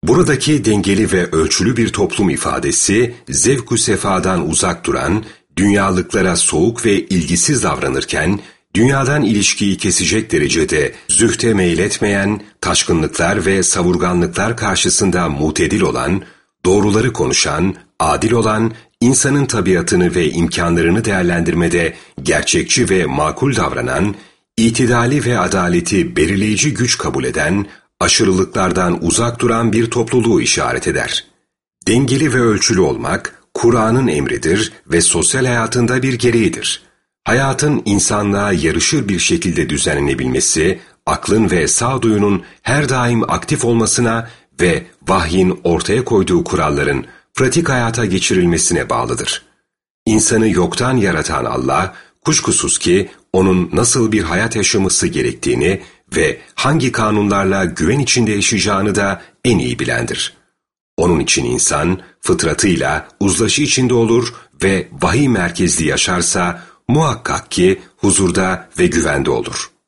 Buradaki dengeli ve ölçülü bir toplum ifadesi, zevk-ü sefadan uzak duran, dünyalıklara soğuk ve ilgisiz davranırken, dünyadan ilişkiyi kesecek derecede zühte meyletmeyen, taşkınlıklar ve savurganlıklar karşısında mutedil olan, doğruları konuşan, adil olan, insanın tabiatını ve imkanlarını değerlendirmede gerçekçi ve makul davranan, itidali ve adaleti belirleyici güç kabul eden, aşırılıklardan uzak duran bir topluluğu işaret eder. Dengeli ve ölçülü olmak, Kur'an'ın emridir ve sosyal hayatında bir gereğidir. Hayatın insanlığa yarışır bir şekilde düzenlenebilmesi, aklın ve sağduyunun her daim aktif olmasına ve vahyin ortaya koyduğu kuralların pratik hayata geçirilmesine bağlıdır. İnsanı yoktan yaratan Allah, kuşkusuz ki onun nasıl bir hayat yaşaması gerektiğini ve hangi kanunlarla güven içinde yaşayacağını da en iyi bilendir. Onun için insan fıtratıyla uzlaşı içinde olur ve vahiy merkezli yaşarsa muhakkak ki huzurda ve güvende olur.